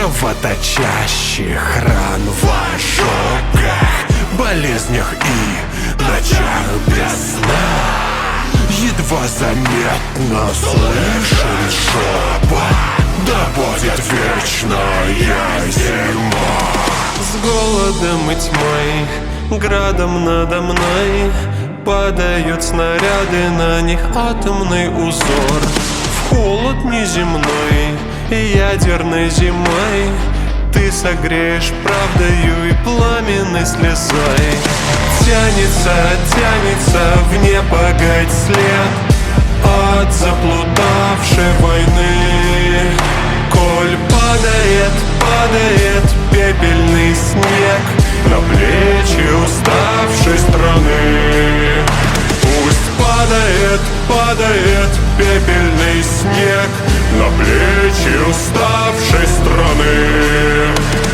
кровоточащих ран в ожогах, болезнях и ночах без сна. Едва заметно слышен шепот: да будет вечная зима. С голодом и тьмой, градом надо мной, падают снаряды, на них атомный узор. В холод неземной и ядерной зимой ты согреешь правдою и пламенной слезой. Тянется, тянется в непогодь след от заплутавшей войны. Коль падает, падает пепельный снег на плечи уставшей страны. Пусть падает, падает пепельный снег на плечи уставшей страны.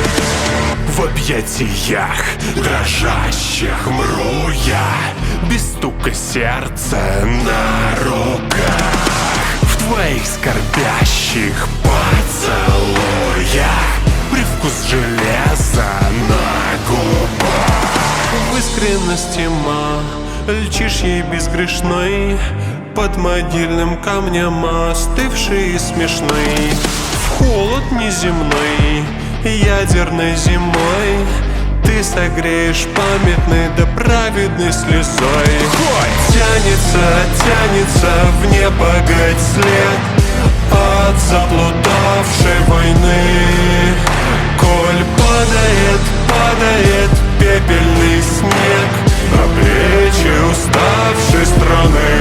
В объятиях дрожащих мру я, без стука сердца на руках. В твоих скорбящих поцелуях привкус железа на губах. В искренности льчишь ей безгрешной, под могильным камнем остывший и смешной. В холод неземной, ядерной зимой ты согреешь памятной да праведной слезой. Тянется, тянется в непогодь след от заплутавшей войны. Коль падает, падает пепельный снег на плечи уставшей страны.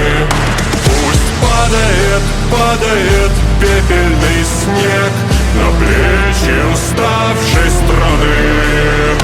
Пусть падает, падает пепельный снег на плечи уставшей страны.